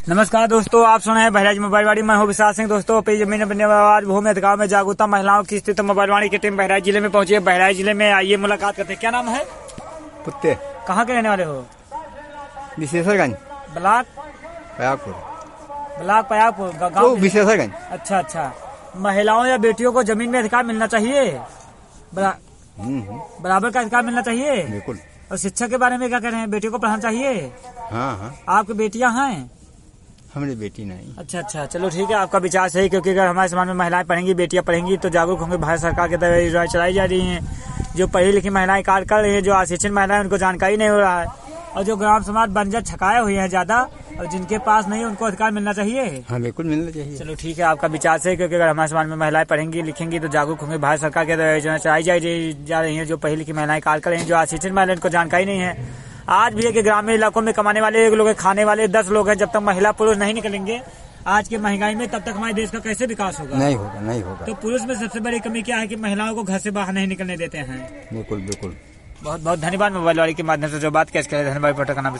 नमस्कार दोस्तों, आप सुन रहे हैं बहराइच मोबाइलवाड़ी। मैं हूं विशाल सिंह। दोस्तों अपनी जमीन बनने आज भूमि अधिकार में जागरूकता महिलाओं की स्थिति मोबाइलवाड़ी की टीम बहराइच जिले में पहुंची है। बहराइच जिले में आइए मुलाकात करते हैं। क्या नाम है? पुत्ते। कहाँ के रहने वाले हो? विशेषरगंज। ब्लॉक पयागपुर। ब्लॉक पयागपुर गाँव विशेषरगंज। अच्छा। महिलाओं या बेटियों को जमीन में अधिकार मिलना चाहिए, बराबर का अधिकार मिलना चाहिए। बिल्कुल। और शिक्षा के बारे में क्या कह रहे हैं? बेटियों को पढ़ाना चाहिए। हाँ। आपकी बेटियां हैं? हमारी बेटी नहीं। अच्छा, चलो ठीक है, आपका विचार सही, क्योंकि अगर हमारे समाज में महिलाएं पढ़ेंगी, बेटियां पढ़ेंगी तो जागरूक होंगे। भारत सरकार की तरफ योजनाएं चलाई जा रही हैं। जो पढ़ी लिखी महिलाएं कार्य कर रही हैं, जो अशिक्षित महिलाएं उनको जानकारी नहीं हो रहा है, और जो ग्राम समाज बंजर छकाए हुए हैं ज्यादा, और जिनके पास नहीं उनको अधिकार मिलना चाहिए। हाँ बिल्कुल मिलना चाहिए। चलो ठीक है, आपका विचार सही, क्योंकि अगर हमारे समाज में महिलाएं पढ़ेंगी लिखेंगी तो जागरूक होंगे। भारत सरकार की तरफ योजनाएं चलाई जा रही है। जो पढ़ी लिखी महिलाएं कार्य कर रही हैं, जो अशिक्षित महिलाएं उनको जानकारी नहीं है। आज भी है कि ग्रामीण इलाकों में कमाने वाले लोग, खाने वाले 10 लोग हैं। जब तक महिला पुरुष नहीं निकलेंगे आज की महंगाई में, तब तक हमारे देश का कैसे विकास होगा? नहीं होगा। तो पुरुष में सबसे बड़ी कमी क्या है कि महिलाओं को घर से बाहर नहीं निकलने देते हैं। बिल्कुल। बहुत बहुत धन्यवाद मोबाइलवाड़ी के माध्यम से जो बात कैसे करें। धन्यवाद।